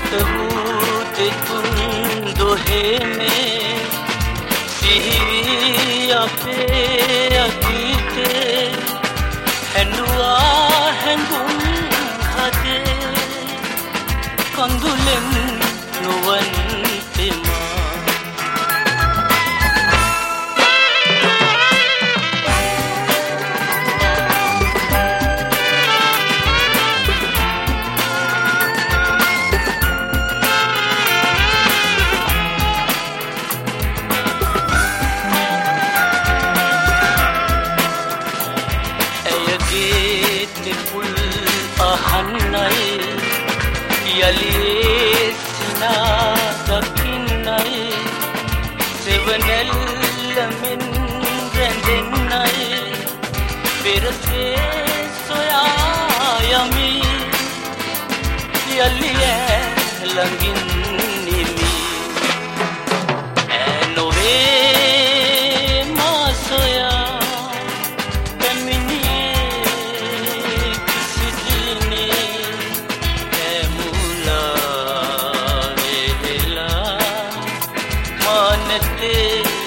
තබූතෙකුන් දොහෙනේ සිහිවී අපේ අතීතේ හැඬුවා හැඟුම් හදේ කඳුලෙන් නොවන් තෙමා යලි සිනා දකින්නයි සෙවනැල්ලමින් රැඳෙන්නයි පෙරසේ සොයා යමි යලි ළඟින් නිමි නොවේ මා සොයා පැමිණියේ කිසි දිනේ manate